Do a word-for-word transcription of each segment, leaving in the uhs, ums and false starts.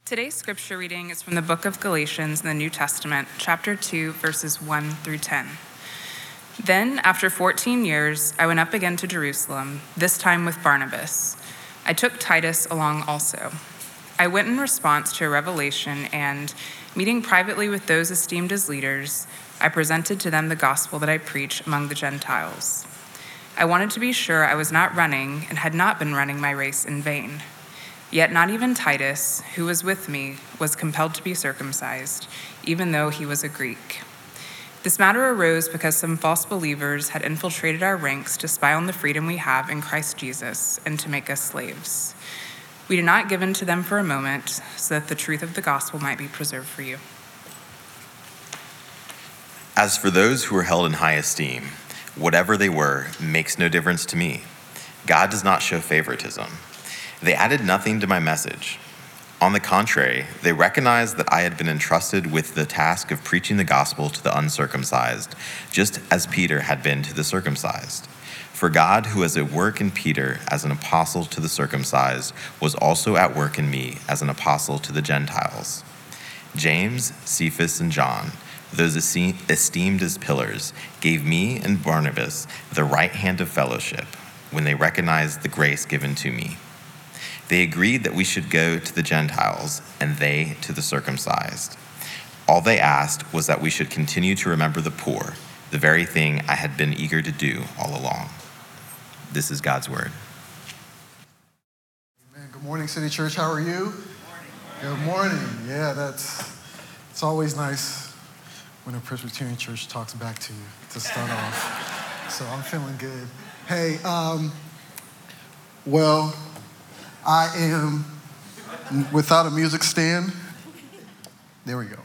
Today's scripture reading is from the book of Galatians in the New Testament, chapter two, verses one through ten. Then, after fourteen years, I went up again to Jerusalem, this time with Barnabas. I took Titus along also. I went in response to a revelation and, meeting privately with those esteemed as leaders, I presented to them the gospel that I preach among the Gentiles. I wanted to be sure I was not running and had not been running my race in vain. Yet not even Titus, who was with me, was compelled to be circumcised, even though he was a Greek. This matter arose because some false believers had infiltrated our ranks to spy on the freedom we have in Christ Jesus and to make us slaves. We did not give in to them for a moment, so that the truth of the gospel might be preserved for you. As for those who are held in high esteem, whatever they were makes no difference to me. God does not show favoritism. They added nothing to my message. On the contrary, they recognized that I had been entrusted with the task of preaching the gospel to the uncircumcised, just as Peter had been to the circumcised. For God, who is at work in Peter as an apostle to the circumcised, was also at work in me as an apostle to the Gentiles. James, Cephas, and John, those esteemed as pillars, gave me and Barnabas the right hand of fellowship when they recognized the grace given to me. They agreed that we should go to the Gentiles and they to the circumcised. All they asked was that we should continue to remember the poor, the very thing I had been eager to do all along. This is God's word. Amen. Good morning, City Church. How are you? Good morning. Good morning. Yeah, that's it's always nice when a Presbyterian church talks back to you to start off. So I'm feeling good. Hey, um, well, I am without a music stand. There we go.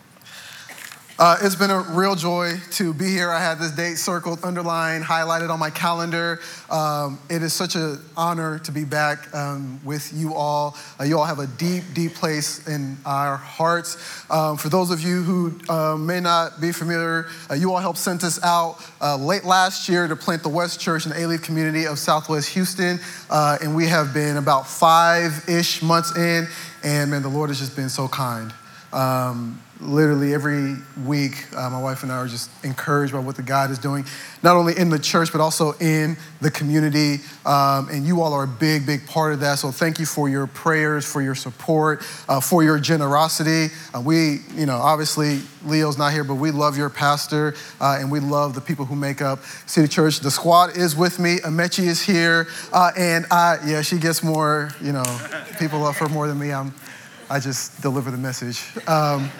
Uh, it's been a real joy to be here. I had this date circled, underlined, highlighted on my calendar. Um, it is such an honor to be back um, with you all. Uh, you all have a deep, deep place in our hearts. Um, for those of you who uh, may not be familiar, uh, you all helped send us out uh, late last year to plant the West Church in the A-Leaf community of Southwest Houston. Uh, and we have been about five-ish months in. And man, the Lord has just been so kind. Um, Literally every week, uh, my wife and I are just encouraged by what the God is doing, not only in the church, but also in the community. Um, and you all are a big, big part of that. So thank you for your prayers, for your support, uh, for your generosity. Uh, we, you know, obviously Leo's not here, but we love your pastor, uh, and we love the people who make up City Church. The squad is with me. Amechi is here. Uh, and I, yeah, she gets more, you know, people love her more than me. I'm, I just deliver the message. Um,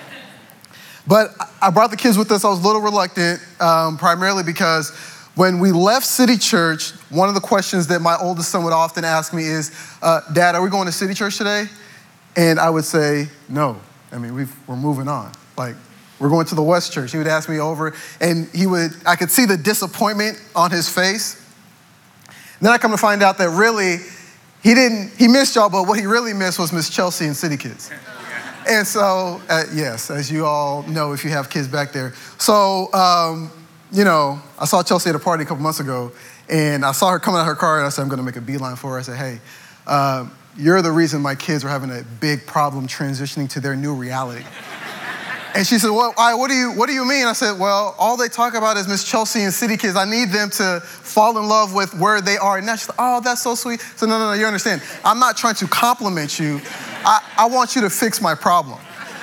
But I brought the kids with us. I was a little reluctant, um, primarily because when we left City Church, one of the questions that my oldest son would often ask me is, uh, Dad, are we going to City Church today? And I would say, no. I mean, we've, we're moving on. Like, we're going to the West Church. He would ask me over, and he would, I could see the disappointment on his face. And then I come to find out that really, he didn't, he missed y'all, but what he really missed was Miss Chelsea and City Kids. And so, uh, yes, as you all know, if you have kids back there. So, um, you know, I saw Chelsea at a party a couple months ago, and I saw her coming out of her car, and I said, I'm going to make a beeline for her. I said, hey, uh, you're the reason my kids are having a big problem transitioning to their new reality. And she said, well, I, what do you what do you mean? I said, well, all they talk about is Miss Chelsea and City Kids. I need them to fall in love with where they are. And now she's like, oh, that's so sweet. So no, no, no, you understand. I'm not trying to compliment you. I, I want you to fix my problem.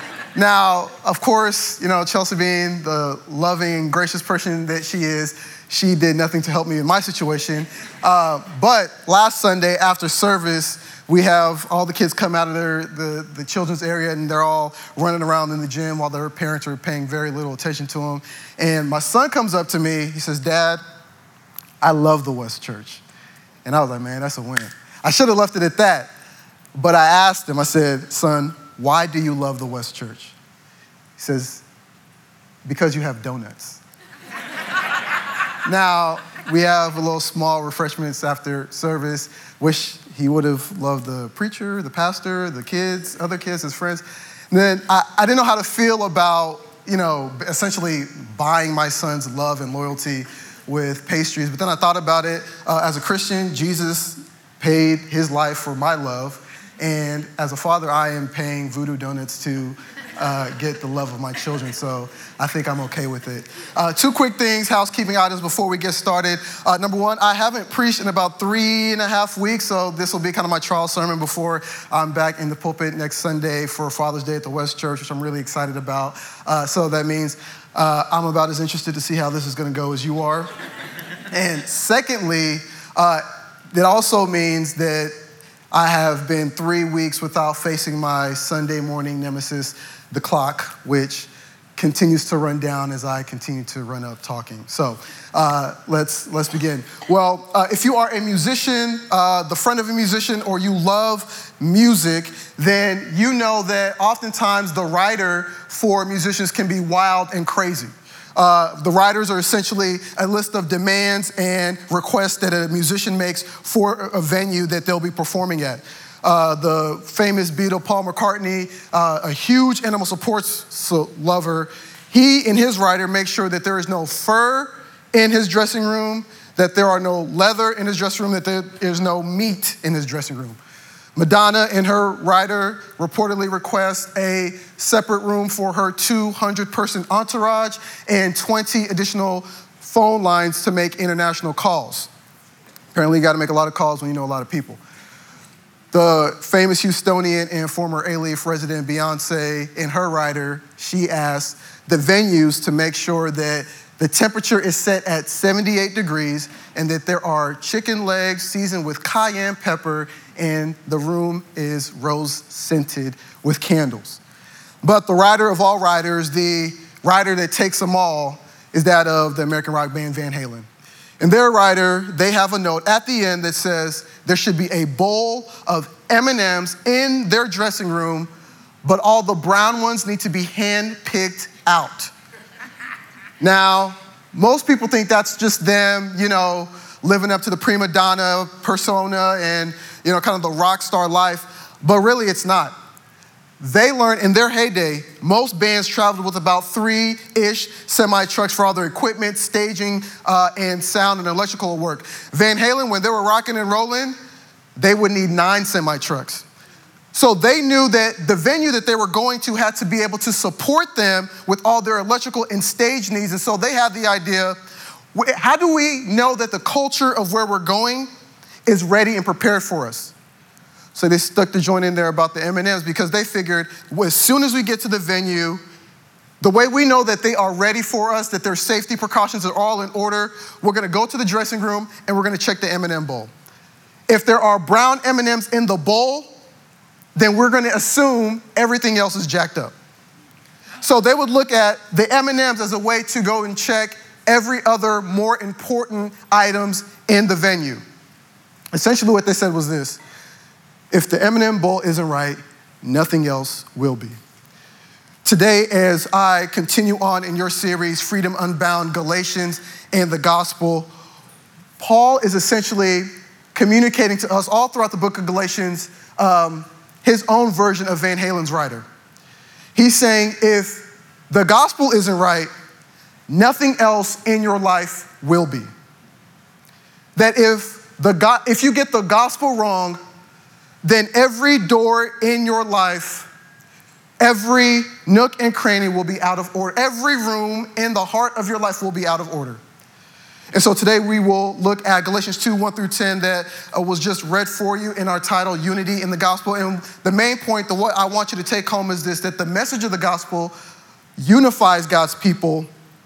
Now, of course, you know, Chelsea being the loving, gracious person that she is, she did nothing to help me in my situation. Uh, but last Sunday after service, we have all the kids come out of their, the, the children's area, and they're all running around in the gym while their parents are paying very little attention to them. And my son comes up to me. He says, Dad, I love the West Church. And I was like, man, that's a win. I should have left it at that. But I asked him, I said, son, why do you love the West Church? He says, because you have donuts. Now, we have a little small refreshments after service. Wish he would have loved the preacher, the pastor, the kids, other kids, his friends. And then I, I didn't know how to feel about, you know, essentially buying my son's love and loyalty with pastries. But then I thought about it. Uh, as a Christian, Jesus paid his life for my love. And as a father, I am paying Voodoo Donuts to uh, get the love of my children. So I think I'm okay with it. Uh, two quick things, housekeeping items before we get started. Uh, number one, I haven't preached in about three and a half weeks, so this will be kind of my trial sermon before I'm back in the pulpit next Sunday for Father's Day at the West Church, which I'm really excited about. Uh, so that means uh, I'm about as interested to see how this is going to go as you are. And secondly, uh, it also means that I have been three weeks without facing my Sunday morning nemesis, the clock, which continues to run down as I continue to run up talking. So uh, let's let's begin. Well, uh, if you are a musician, uh, the friend of a musician, or you love music, then you know that oftentimes the writer for musicians can be wild and crazy. Uh, the writers are essentially a list of demands and requests that a musician makes for a venue that they'll be performing at. Uh, the famous Beatle, Paul McCartney, uh, a huge animal supports lover, he and his writer make sure that there is no fur in his dressing room, that there are no leather in his dressing room, that there is no meat in his dressing room. Madonna and her writer reportedly request a separate room for her two hundred person entourage and twenty additional phone lines to make international calls. Apparently you gotta make a lot of calls when you know a lot of people. The famous Houstonian and former A-Leaf resident Beyonce and her writer, she asked the venues to make sure that the temperature is set at seventy-eight degrees and that there are chicken legs seasoned with cayenne pepper and the room is rose scented with candles. But the writer of all writers, the writer that takes them all, is that of the American rock band Van Halen. In their writer, they have a note at the end that says there should be a bowl of M and M's in their dressing room, but all the brown ones need to be hand-picked out. Now, most people think that's just them, you know, living up to the prima donna persona and, you know, kind of the rock star life, but really it's not. They learned in their heyday, most bands traveled with about three-ish semi-trucks for all their equipment, staging, uh, and sound and electrical work. Van Halen, when they were rocking and rolling, they would need nine semi-trucks. So they knew that the venue that they were going to had to be able to support them with all their electrical and stage needs. And so they had the idea, how do we know that the culture of where we're going is ready and prepared for us? So they stuck the joint in there about the M and M's because they figured well, as soon as we get to the venue, the way we know that they are ready for us, that their safety precautions are all in order, we're gonna go to the dressing room and we're gonna check the M and M bowl. If there are brown M and M's in the bowl, then we're gonna assume everything else is jacked up. So they would look at the M and M's as a way to go and check every other more important items in the venue. Essentially what they said was this: if the M and M bowl isn't right, nothing else will be. Today, as I continue on in your series, Freedom Unbound, Galatians and the Gospel, Paul is essentially communicating to us all throughout the book of Galatians um, his own version of Van Halen's writer. He's saying if the gospel isn't right, nothing else in your life will be. That if the go- if you get the gospel wrong, then every door in your life, every nook and cranny will be out of order. Every room in the heart of your life will be out of order. And so today we will look at Galatians two, one through ten that uh, was just read for you in our title, Unity in the Gospel. And the main point, the what I want you to take home is this, that the message of the gospel unifies God's people,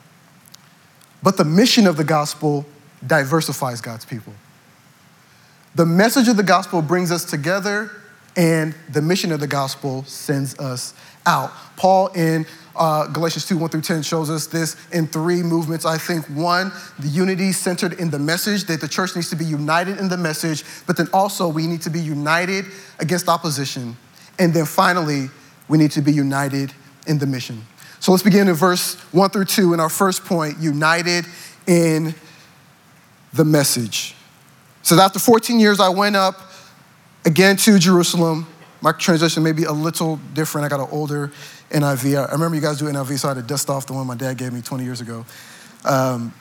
but the mission of the gospel diversifies God's people. The message of the gospel brings us together, and the mission of the gospel sends us out. Paul in uh, Galatians two, one through ten shows us this in three movements. I think one, the unity centered in the message, that the church needs to be united in the message, but then also we need to be united against opposition. And then finally, we need to be united in the mission. So let's begin in verse one through two in our first point, united in the message. So after fourteen years, I went up again to Jerusalem. My translation may be a little different. I got an older N I V. I remember you guys do N I V, so I had to dust off the one my dad gave me twenty years ago. Um,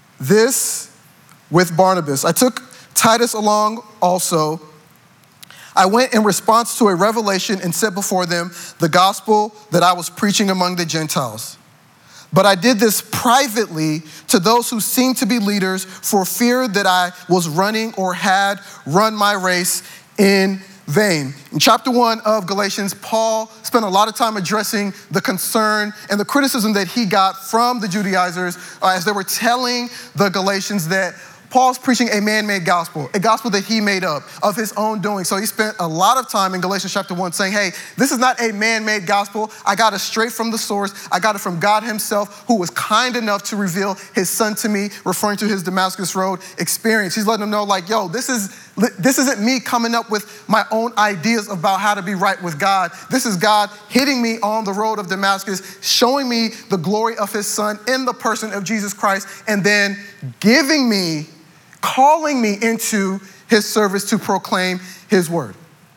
this with Barnabas. I took Titus along also. I went in response to a revelation and set before them the gospel that I was preaching among the Gentiles. But I did this privately to those who seemed to be leaders for fear that I was running or had run my race in vain. In chapter one of Galatians, Paul spent a lot of time addressing the concern and the criticism that he got from the Judaizers uh, as they were telling the Galatians that Paul's preaching a man-made gospel, a gospel that he made up of his own doing. So he spent a lot of time in Galatians chapter one saying, hey, this is not a man-made gospel. I got it straight from the source. I got it from God himself, who was kind enough to reveal his son to me, referring to his Damascus Road experience. He's letting them know like, yo, this is this isn't me coming up with my own ideas about how to be right with God. This is God hitting me on the road of Damascus, showing me the glory of his son in the person of Jesus Christ, and then giving me calling me into his service to proclaim his word.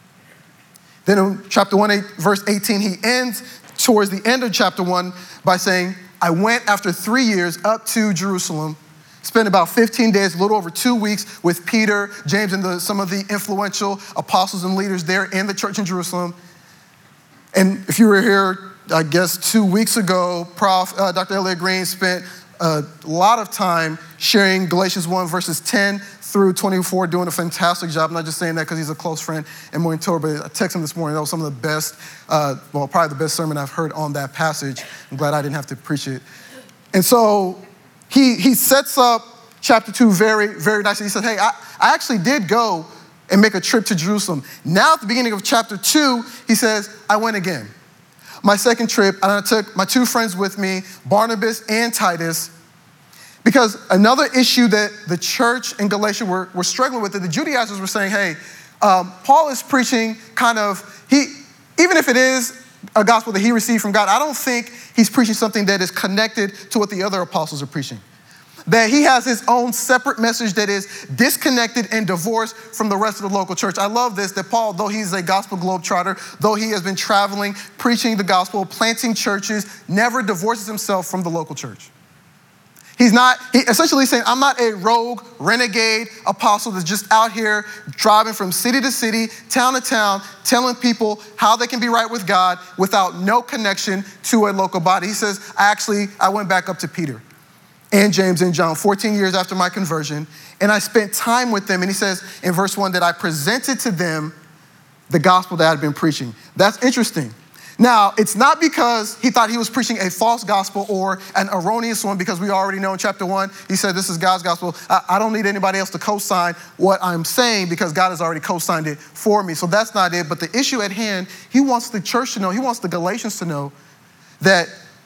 Then in chapter one, verse eighteen, he ends towards the end of chapter one by saying, I went after three years up to Jerusalem, spent about fifteen days, a little over two weeks with Peter, James, and the, some of the influential apostles and leaders there in the church in Jerusalem. And if you were here, I guess two weeks ago, Prof, uh, Doctor Elliot Green spent a lot of time sharing Galatians one, verses ten through twenty-four, doing a fantastic job. I'm not just saying that because he's a close friend and mentor, but I texted him this morning. That was some of the best, uh, well, probably the best sermon I've heard on that passage. I'm glad I didn't have to preach it. And so he he sets up chapter two very, very nicely. He said, hey, I, I actually did go and make a trip to Jerusalem. Now at the beginning of chapter two, he says, I went again. My second trip, and I took my two friends with me, Barnabas and Titus, because another issue that the church in Galatia were, were struggling with, that the Judaizers were saying, hey, um, Paul is preaching kind of, he, even if it is a gospel that he received from God, I don't think he's preaching something that is connected to what the other apostles are preaching. That he has his own separate message that is disconnected and divorced from the rest of the local church. I love this, that Paul, though he's a gospel globetrotter, though he has been traveling, preaching the gospel, planting churches, never divorces himself from the local church. He's not, he essentially saying, I'm not a rogue, renegade apostle that's just out here driving from city to city, town to town, telling people how they can be right with God without no connection to a local body. He says, I actually, I went back up to Peter and James and John fourteen years after my conversion, and I spent time with them. And he says in verse one that I presented to them the gospel that I'd been preaching. That's interesting. Now, it's not because he thought he was preaching a false gospel or an erroneous one, because we already know in chapter one, he said, this is God's gospel. I, I don't need anybody else to co-sign what I'm saying because God has already co-signed it for me. So that's not it. But the issue at hand, he wants the church to know, he wants the Galatians to know that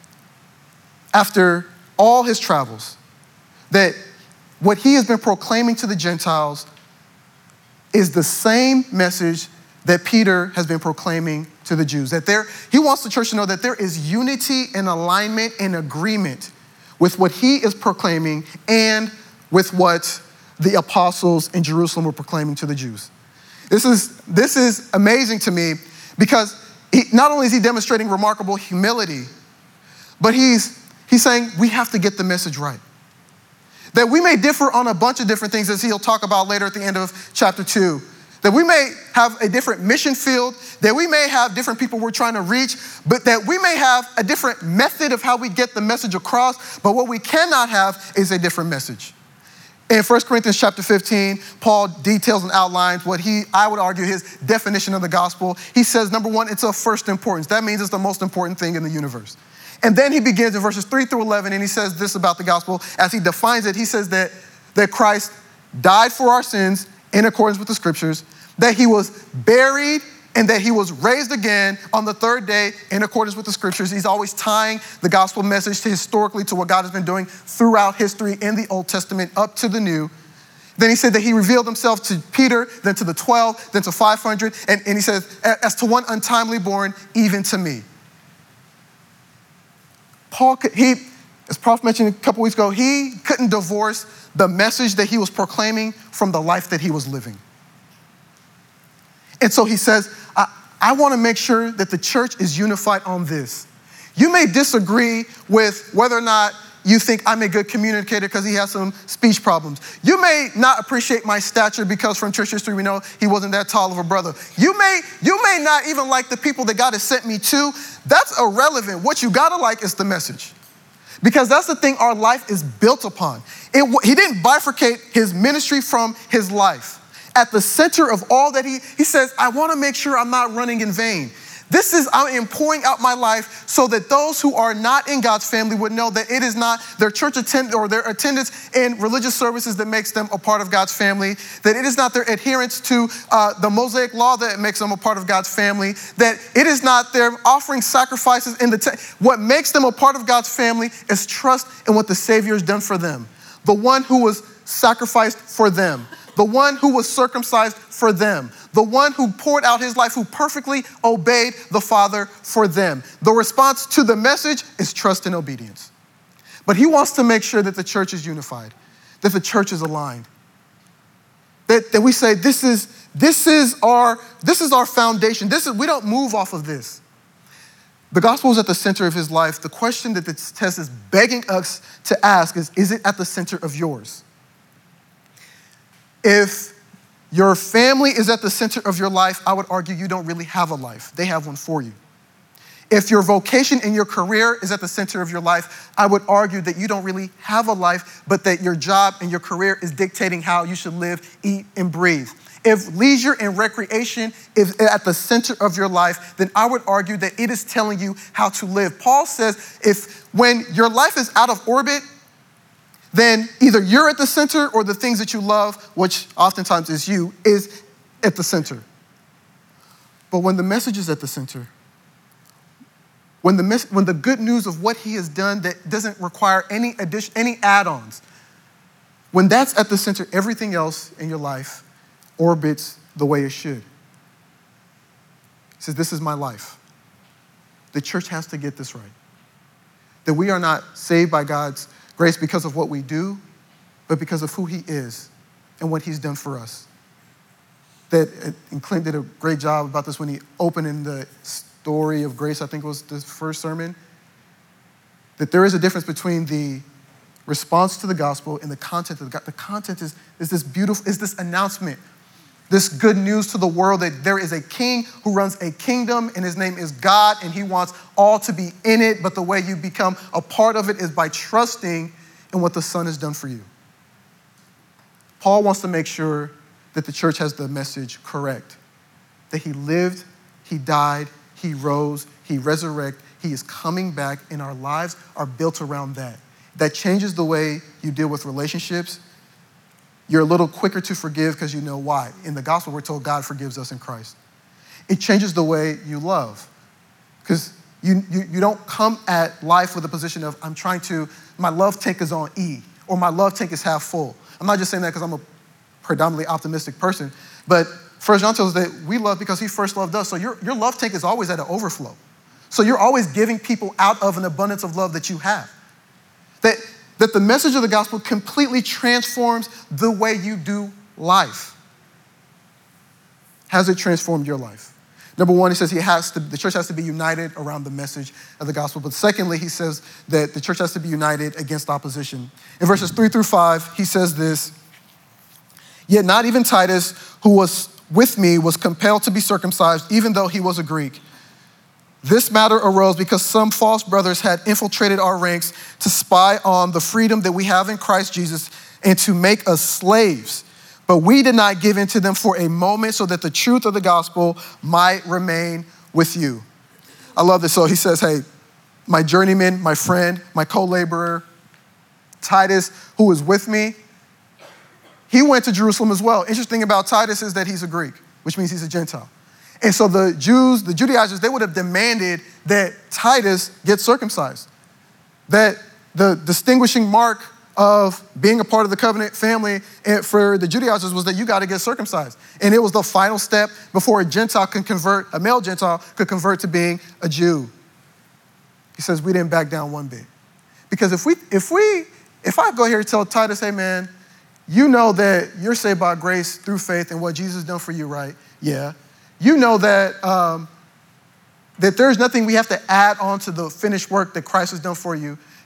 after all his travels, that what he has been proclaiming to the Gentiles is the same message that Peter has been proclaiming to the Jews. That there, he wants the church to know that there is unity and alignment and agreement with what he is proclaiming and with what the apostles in Jerusalem were proclaiming to the Jews. This is, this is amazing to me because he, not only is he demonstrating remarkable humility, but he's He's saying we have to get the message right. That we may differ on a bunch of different things, as he'll talk about later at the end of chapter two. That we may have a different mission field, that we may have different people we're trying to reach, but that we may have a different method of how we get the message across, but what we cannot have is a different message. In First Corinthians chapter fifteen, Paul details and outlines what he, I would argue, his definition of the gospel. He says, number one, it's of first importance. That means it's the most important thing in the universe. And then he begins in verses three through eleven, and he says this about the gospel. As he defines it, he says that, that Christ died for our sins in accordance with the scriptures, that he was buried, and that he was raised again on the third day in accordance with the scriptures. He's always tying the gospel message to historically to what God has been doing throughout history in the Old Testament up to the New. Then he said that he revealed himself to Peter, then to the twelve, then to five hundred, and, and he says, as to one untimely born, even to me. Paul, he, as Prof mentioned a couple weeks ago, he couldn't divorce the message that he was proclaiming from the life that he was living. And so he says, I, I want to make sure that the church is unified on this. You may disagree with whether or not you think I'm a good communicator because he has some speech problems. You may not appreciate my stature because from church history we know he wasn't that tall of a brother. You may, you may not even like the people that God has sent me to. That's irrelevant. What you gotta like is the message. Because that's the thing our life is built upon. It, he didn't bifurcate his ministry from his life. At the center of all that he, he says, I wanna make sure I'm not running in vain. This is, I am pouring out my life so that those who are not in God's family would know that it is not their church attend or their attendance in religious services that makes them a part of God's family, that it is not their adherence to uh, the Mosaic law that makes them a part of God's family, that it is not their offering sacrifices in the temple. What makes them a part of God's family is trust in what the Savior has done for them. The one who was sacrificed for them. The one who was circumcised for them. The one who poured out his life, who perfectly obeyed the Father for them. The response to the message is trust and obedience. But he wants to make sure that the church is unified, that the church is aligned. That, that we say, this is, this is our, this is our foundation. This is, we don't move off of this. The gospel is at the center of his life. The question that this test is begging us to ask is, is it at the center of yours? If your family is at the center of your life, I would argue you don't really have a life. They have one for you. If your vocation and your career is at the center of your life, I would argue that you don't really have a life, but that your job and your career is dictating how you should live, eat, and breathe. If leisure and recreation is at the center of your life, then I would argue that it is telling you how to live. Paul says if when your life is out of orbit, then either you're at the center or the things that you love, which oftentimes is you, is at the center. But when the message is at the center, when the, mes- when the good news of what he has done that doesn't require any addition, any add-ons, when that's at the center, everything else in your life orbits the way it should. He says, this is my life. The church has to get this right. That we are not saved by God's grace because of what we do, but because of who he is and what he's done for us. That, and Clint did a great job about this when he opened in the story of grace, I think it was the first sermon, that there is a difference between the response to the gospel and the content of the gospel. The content is, is this beautiful, is this announcement, this good news to the world that there is a king who runs a kingdom and his name is God and he wants all to be in it, but the way you become a part of it is by trusting in what the Son has done for you. Paul wants to make sure that the church has the message correct, that he lived, he died, he rose, he resurrected, he is coming back, and our lives are built around that. That changes the way you deal with relationships. You're a little quicker to forgive because you know why. In the gospel, we're told God forgives us in Christ. It changes the way you love because you, you, you don't come at life with a position of, I'm trying to, my love tank is on E or my love tank is half full. I'm not just saying that because I'm a predominantly optimistic person, but First John tells us that we love because he first loved us. So your, your love tank is always at an overflow. So you're always giving people out of an abundance of love that you have. That, that the message of the gospel completely transforms the way you do life. Has it transformed your life? Number one, he says he has to, the church has to be united around the message of the gospel. But secondly, he says that the church has to be united against opposition. In verses three through five, he says this, yet not even Titus, who was with me, was compelled to be circumcised, even though he was a Greek. This matter arose because some false brothers had infiltrated our ranks to spy on the freedom that we have in Christ Jesus and to make us slaves. But we did not give in to them for a moment so that the truth of the gospel might remain with you. I love this. So he says, hey, my journeyman, my friend, my co-laborer, Titus, who is with me, he went to Jerusalem as well. Interesting about Titus is that he's a Greek, which means he's a Gentile. And so the Jews, the Judaizers, they would have demanded that Titus get circumcised. That the distinguishing mark of being a part of the covenant family for the Judaizers was that you got to get circumcised. And it was the final step before a Gentile can convert, a male Gentile could convert to being a Jew. He says, we didn't back down one bit. Because if we, if we, if I go here and tell Titus, hey man, you know that you're saved by grace through faith and what Jesus has done for you, right? Yeah. You know that um, that there's nothing we have to add on to the finished work that Christ has done for you.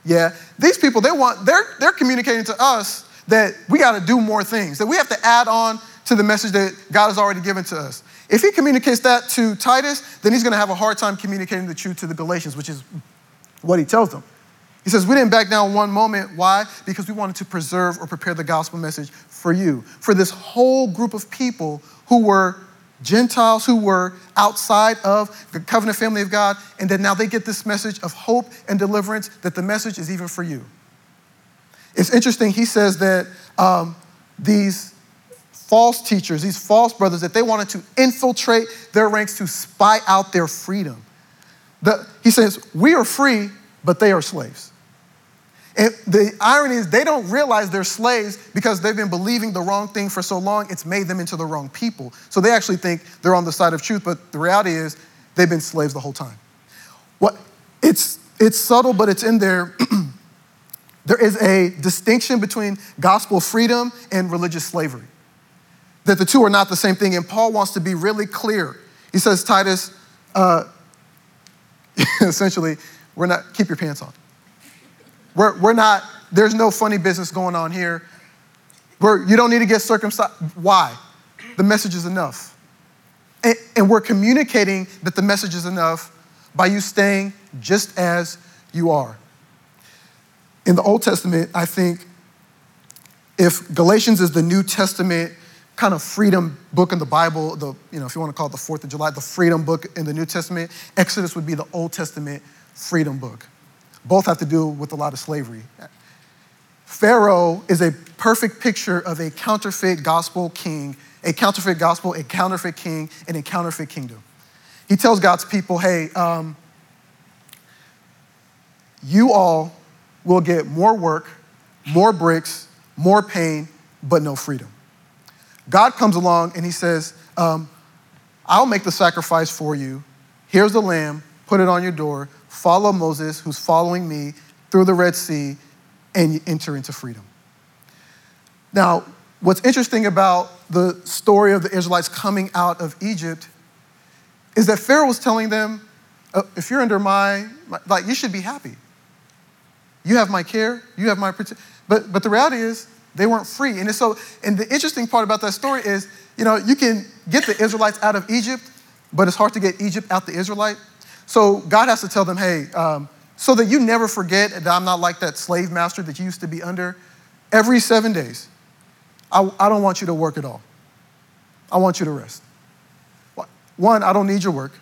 Yeah, these people, they want, they're, they're communicating to us that we got to do more things, that we have to add on to the message that God has already given to us. If he communicates that to Titus, then he's going to have a hard time communicating the truth to the Galatians, which is what he tells them. He says, we didn't back down one moment. Why? Because we wanted to preserve or prepare the gospel message for you, for this whole group of people who were Gentiles, who were outside of the covenant family of God, and that now they get this message of hope and deliverance, that the message is even for you. It's interesting, he says that um, these false teachers, these false brothers, that they wanted to infiltrate their ranks to spy out their freedom. The, he says, we are free, but they are slaves. And the irony is they don't realize they're slaves because they've been believing the wrong thing for so long, it's made them into the wrong people. So they actually think they're on the side of truth, but the reality is they've been slaves the whole time. What it's it's subtle, but it's in there. There is a distinction between gospel freedom and religious slavery, that the two are not the same thing. And Paul wants to be really clear. He says, Titus, uh, essentially, we're not, keep your pants on. We're, we're not, there's no funny business going on here. We're, you don't need to get circumcised. Why? The message is enough. And, and we're communicating that the message is enough by you staying just as you are. In the Old Testament, I think if Galatians is the New Testament kind of freedom book in the Bible, the, you know, if you want to call it the fourth of July, the freedom book in the New Testament, Exodus would be the Old Testament freedom book. Both have to do with a lot of slavery. Pharaoh is a perfect picture of a counterfeit gospel king, a counterfeit gospel, a counterfeit king, and a counterfeit kingdom. He tells God's people, hey, um, you all will get more work, more bricks, more pain, but no freedom. God comes along and he says, um, I'll make the sacrifice for you. Here's the lamb, put it on your door, follow Moses, who's following me, through the Red Sea, and you enter into freedom. Now, what's interesting about the story of the Israelites coming out of Egypt is that Pharaoh was telling them, uh, if you're under my, my, like, you should be happy. You have my care, you have my protection. But, but the reality is, they weren't free. And so, and the interesting part about that story is, you know, you can get the Israelites out of Egypt, but it's hard to get Egypt out the Israelite. So God has to tell them, hey, um, so that you never forget that I'm not like that slave master that you used to be under, every seven days, I, I don't want you to work at all. I want you to rest. One, I don't need your work.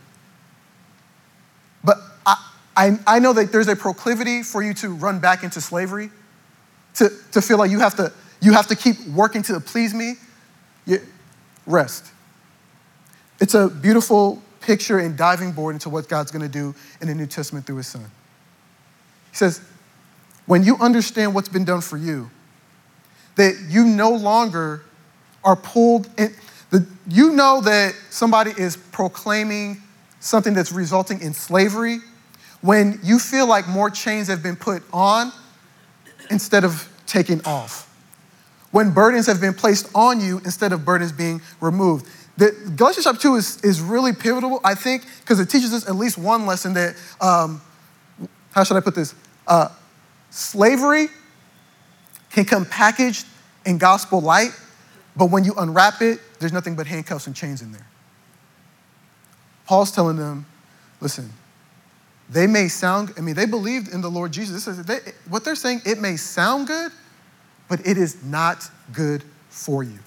But I, I, I know that there's a proclivity for you to run back into slavery, to, to feel like you have to, you have to keep working to please me. You, rest. It's a beautiful picture and diving board into what God's going to do in the New Testament through his son. He says, when you understand what's been done for you, that you no longer are pulled in, the, you know that somebody is proclaiming something that's resulting in slavery, when you feel like more chains have been put on instead of taken off. When burdens have been placed on you instead of burdens being removed. The, Galatians chapter two is, is really pivotal, I think, because it teaches us at least one lesson that, um, how should I put this? Uh, slavery can come packaged in gospel light, but when you unwrap it, there's nothing but handcuffs and chains in there. Paul's telling them, listen, they may sound, I mean, they believed in the Lord Jesus. This is, they, what they're saying, it may sound good, but it is not good for you.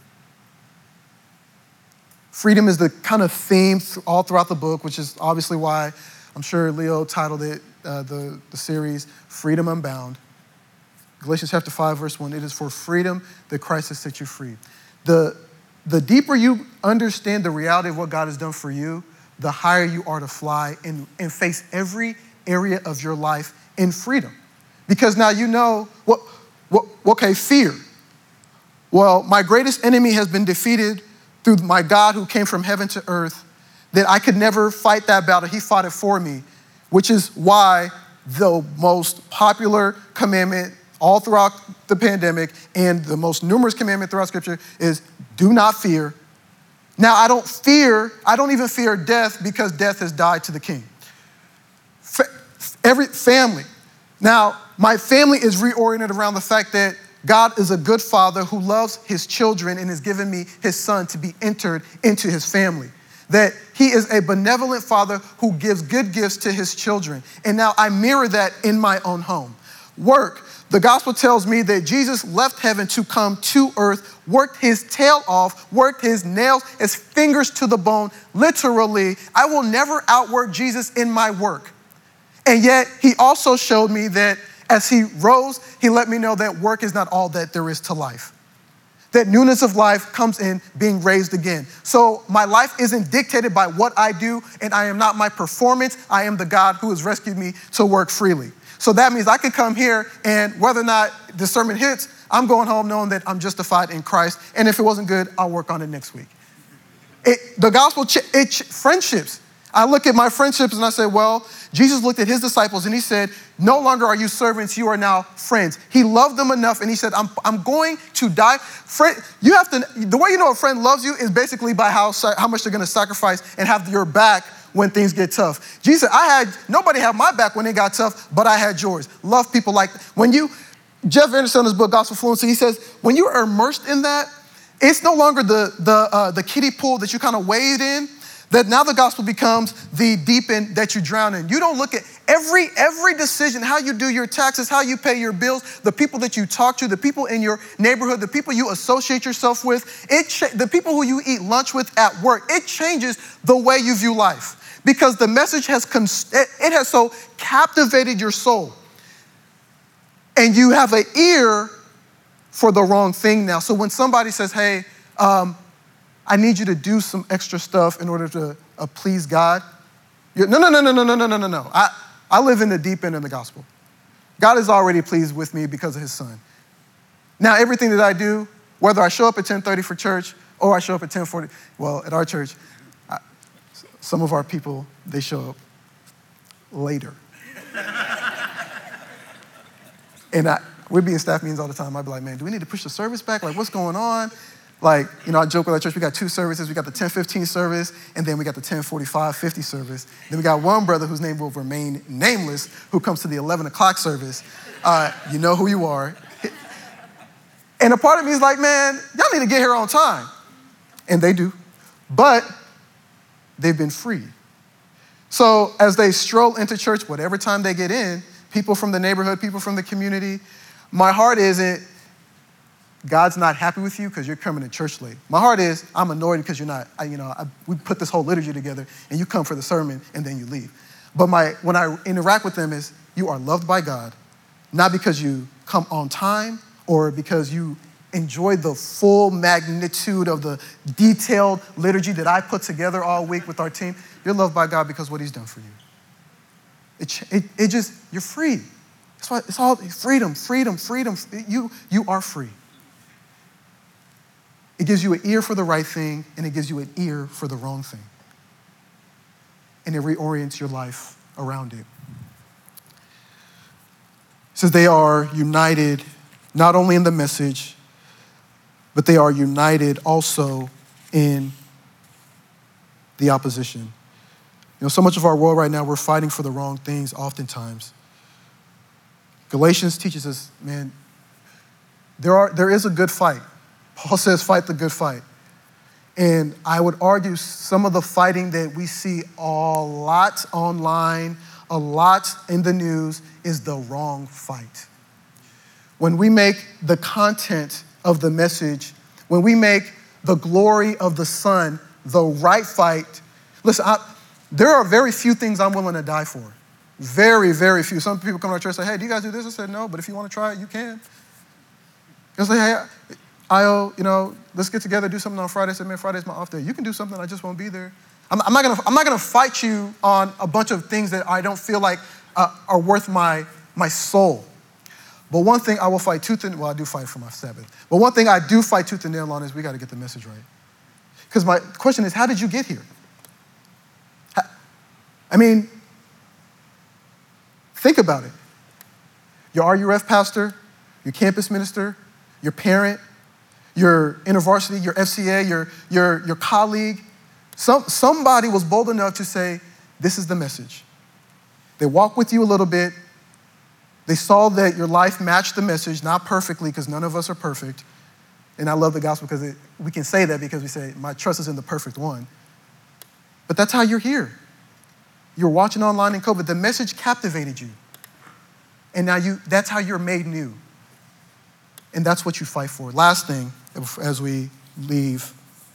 Freedom is the kind of theme all throughout the book, which is obviously why I'm sure Leo titled it, uh, the, the series, Freedom Unbound. Galatians chapter five, verse one, it is for freedom that Christ has set you free. The, the deeper you understand the reality of what God has done for you, the higher you are to fly and, and face every area of your life in freedom. Because now you know, what, what, okay, fear. Well, my greatest enemy has been defeated through my God who came from heaven to earth, that I could never fight that battle. He fought it for me, which is why the most popular commandment all throughout the pandemic and the most numerous commandment throughout Scripture is do not fear. Now, I don't fear, I don't even fear death because death has died to the king. Fa- every family, Now, my family is reoriented around the fact that God is a good father who loves his children and has given me his son to be entered into his family. That he is a benevolent father who gives good gifts to his children. And now I mirror that in my own home. Work. The gospel tells me that Jesus left heaven to come to earth, worked his tail off, worked his nails, his fingers to the bone. Literally, I will never outwork Jesus in my work. And yet he also showed me that as he rose, he let me know that work is not all that there is to life. That newness of life comes in being raised again. So my life isn't dictated by what I do, and I am not my performance. I am the God who has rescued me to work freely. So that means I can come here, and whether or not the sermon hits, I'm going home knowing that I'm justified in Christ. And if it wasn't good, I'll work on it next week. It, the gospel, it, friendships. I look at my friendships and I say, well, Jesus looked at his disciples and he said, no longer are you servants, you are now friends. He loved them enough and he said, I'm, I'm going to die. Friend, you have to, the way you know a friend loves you is basically by how, how much they're going to sacrifice and have your back when things get tough. Jesus said, I had, nobody had my back when it got tough, but I had yours. Love people like, when you, Jeff Anderson in his book, Gospel Fluency, he says, when you are immersed in that, it's no longer the, the, uh, the kiddie pool that you kind of wade in. That now the gospel becomes the deep end that you drown in. You don't look at every every decision, how you do your taxes, how you pay your bills, the people that you talk to, the people in your neighborhood, the people you associate yourself with, it cha- the people who you eat lunch with at work. It changes the way you view life because the message has cons- it, it has so captivated your soul, and you have an ear for the wrong thing now. So when somebody says, "Hey," um, I need you to do some extra stuff in order to uh, please God. You're, no, no, no, no, no, no, no, no, no, no. I, I live in the deep end of the gospel. God is already pleased with me because of his son. Now, everything that I do, whether I show up at ten thirty for church or I show up at ten forty, well, at our church, I, some of our people, they show up later. And I, we'd be in staff meetings all the time. I'd be like, man, do we need to push the service back? Like, what's going on? Like, you know, I joke with our church, we got two services. We got the ten fifteen service, and then we got the ten forty-five fifty service. Then we got one brother whose name will remain nameless who comes to the eleven o'clock service. Uh, you know who you are. And a part of me is like, man, y'all need to get here on time. And they do. But they've been freed. So as they stroll into church, whatever time they get in, people from the neighborhood, people from the community, my heart isn't, God's not happy with you because you're coming to church late. My heart is, I'm annoyed because you're not, I, you know, I, we put this whole liturgy together and you come for the sermon and then you leave. But my when I interact with them is, you are loved by God, not because you come on time or because you enjoy the full magnitude of the detailed liturgy that I put together all week with our team. You're loved by God because of what he's done for you. It, it, it just, you're free. That's why it's all freedom, freedom, freedom. You, you are free. It gives you an ear for the right thing, and it gives you an ear for the wrong thing. And it reorients your life around it. It says they are united not only in the message, but they are united also in the opposition. You know, so much of our world right now, we're fighting for the wrong things oftentimes. Galatians teaches us, man, there are there is a good fight. Paul says, fight the good fight. And I would argue some of the fighting that we see a lot online, a lot in the news, is the wrong fight. When we make the content of the message, when we make the glory of the Son the right fight, listen, I, there are very few things I'm willing to die for. Very, very few. Some people come to our church and say, hey, do you guys do this? I said, no, but if you want to try it, you can. I say, hey, Io, you know, let's get together, do something on Friday. I said, man, Friday's my off day. You can do something, I just won't be there. I'm, I'm not gonna, I'm not gonna fight you on a bunch of things that I don't feel like uh, are worth my, my soul. But one thing I will fight tooth and, well, I do fight for my Sabbath. But one thing I do fight tooth and nail on is we gotta get the message right. Because my question is, how did you get here? How, I mean, think about it. Your R U F pastor, your campus minister, your parent, your InterVarsity, your F C A, your, your, your colleague, some, somebody was bold enough to say, this is the message. They walk with you a little bit. They saw that your life matched the message, not perfectly, because none of us are perfect. And I love the gospel because it, we can say that because we say, my trust is in the perfect one. But that's how you're here. You're watching online in COVID. The message captivated you. And now you that's how you're made new. And that's what you fight for. Last thing, as we leave,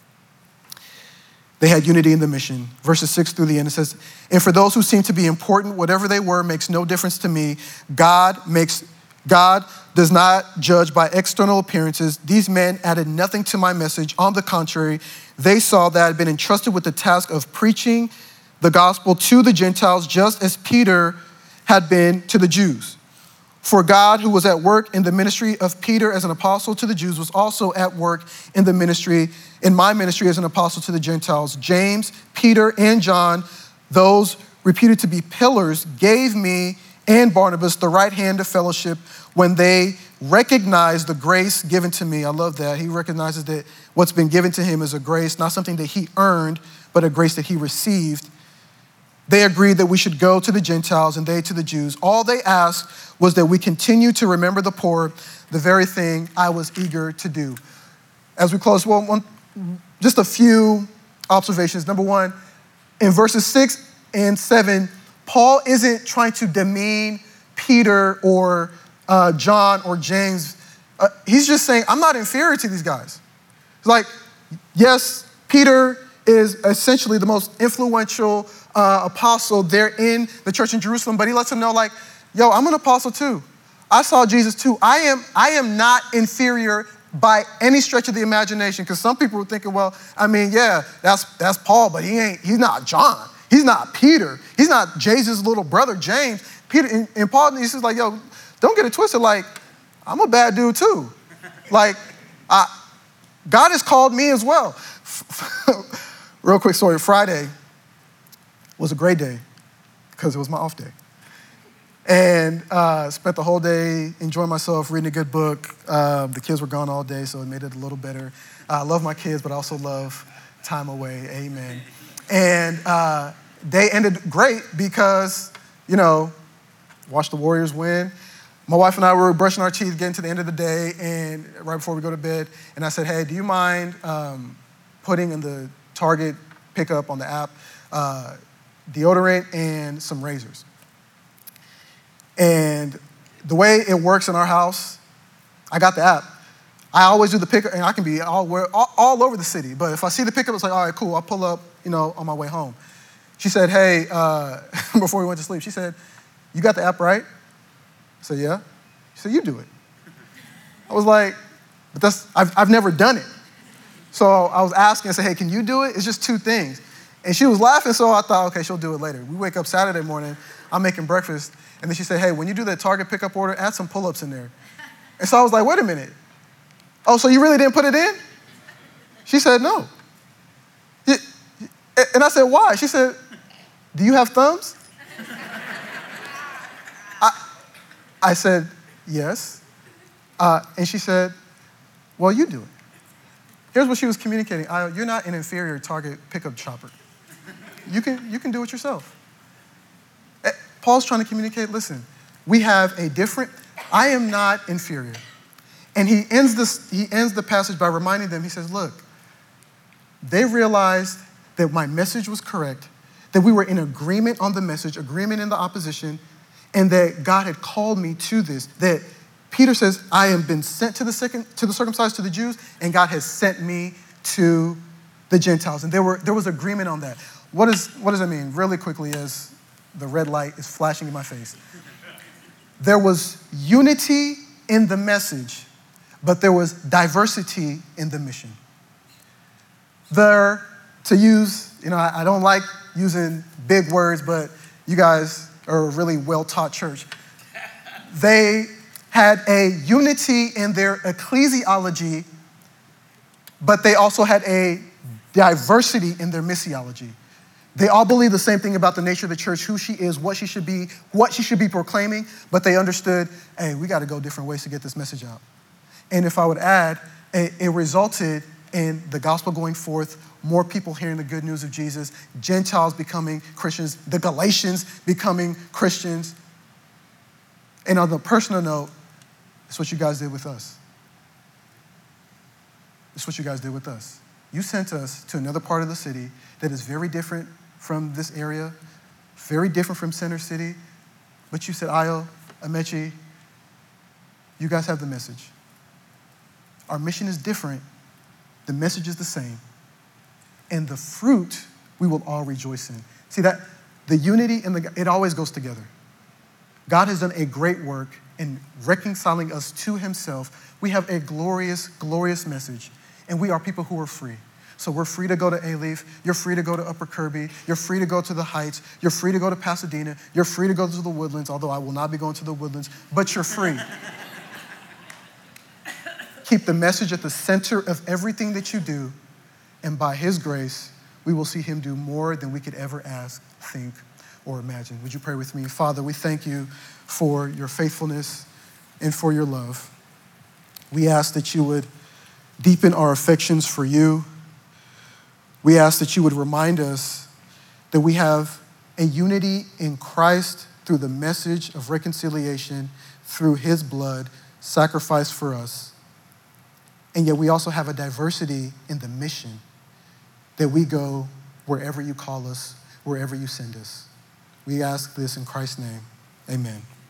they had unity in the mission. Verses six through the end, it says, and for those who seem to be important, whatever they were makes no difference to me. God makes, God does not judge by external appearances. These men added nothing to my message. On the contrary, they saw that I had been entrusted with the task of preaching the gospel to the Gentiles, just as Peter had been to the Jews. For God, who was at work in the ministry of Peter as an apostle to the Jews, was also at work in the ministry, in my ministry as an apostle to the Gentiles. James, Peter, and John, those reputed to be pillars, gave me and Barnabas the right hand of fellowship when they recognized the grace given to me. I love that. He recognizes that what's been given to him is a grace, not something that he earned, but a grace that he received. They agreed that we should go to the Gentiles and they to the Jews. All they asked was that we continue to remember the poor, the very thing I was eager to do. As we close, well, one, just a few observations. Number one, in verses six and seven, Paul isn't trying to demean Peter or uh, John or James. Uh, he's just saying, I'm not inferior to these guys. It's like, yes, Peter is essentially the most influential uh, apostle there in the church in Jerusalem, but he lets them know, like, yo, I'm an apostle too. I saw Jesus too. I am, I am not inferior by any stretch of the imagination, because some people were thinking, well, I mean, yeah, that's that's Paul, but he ain't, he's not John. He's not Peter. He's not Jesus' little brother, James. Peter, and, and Paul, he's just like, yo, don't get it twisted. Like, I'm a bad dude too. Like, I, God has called me as well. Real quick story, Friday was a great day because it was my off day. And uh, spent the whole day enjoying myself, reading a good book. Uh, the kids were gone all day, so it made it a little better. Uh, I love my kids, but I also love time away, amen. And uh, day ended great because, you know, watched the Warriors win. My wife and I were brushing our teeth, getting to the end of the day, and right before we go to bed, and I said, hey, do you mind um, putting in the Target pickup on the app uh, deodorant and some razors? And the way it works in our house, I got the app. I always do the pickup, and I can be all, all, all over the city. But if I see the pickup, it's like, all right, cool. I'll pull up, you know, on my way home. She said, hey, uh, before we went to sleep, she said, you got the app right? I said, yeah. She said, you do it. I was like, but that's, I've, I've never done it. So I was asking, I said, hey, can you do it? It's just two things. And she was laughing, so I thought, okay, she'll do it later. We wake up Saturday morning, I'm making breakfast, and then she said, hey, when you do that Target pickup order, add some pull-ups in there. And so I was like, wait a minute. Oh, so you really didn't put it in? She said, no. And I said, why? She said, do you have thumbs? I, I said, yes. Uh, and she said, well, you do it. Here's what she was communicating. I, you're not an inferior Target pickup shopper. You can, you can do it yourself. Paul's trying to communicate, listen, we have a different, I am not inferior. And he ends this, he ends the passage by reminding them, he says, look, they realized that my message was correct, that we were in agreement on the message, agreement in the opposition, and that God had called me to this, that Peter says, I have been sent to the, second, to the circumcised, to the Jews, and God has sent me to the Gentiles. And there, were, there was agreement on that. What, is, what does that mean? Really quickly, as the red light is flashing in my face. There was unity in the message, but there was diversity in the mission. There, to use, you know, I, I don't like using big words, but you guys are a really well-taught church. They had a unity in their ecclesiology, but they also had a diversity in their missiology. They all believe the same thing about the nature of the church, who she is, what she should be, what she should be proclaiming, but they understood, hey, we got to go different ways to get this message out. And if I would add, it, it resulted in the gospel going forth, more people hearing the good news of Jesus, Gentiles becoming Christians, the Galatians becoming Christians. And on the personal note, it's what you guys did with us. It's what you guys did with us. You sent us to another part of the city that is very different from this area, very different from Center City. But you said, Ayo, Amechi, you guys have the message. Our mission is different. The message is the same. And the fruit we will all rejoice in. See that the unity and the, it always goes together. God has done a great work in reconciling us to himself. We have a glorious, glorious message. And we are people who are free. So we're free to go to Alief. You're free to go to Upper Kirby. You're free to go to the Heights. You're free to go to Pasadena. You're free to go to the Woodlands, although I will not be going to the Woodlands, but you're free. Keep the message at the center of everything that you do, and by his grace, we will see him do more than we could ever ask, think, or imagine. Would you pray with me? Father, we thank you for your faithfulness and for your love. We ask that you would deepen our affections for you. We ask that you would remind us that we have a unity in Christ through the message of reconciliation through his blood sacrificed for us. And yet we also have a diversity in the mission that we go wherever you call us, wherever you send us. We ask this in Christ's name. Amen.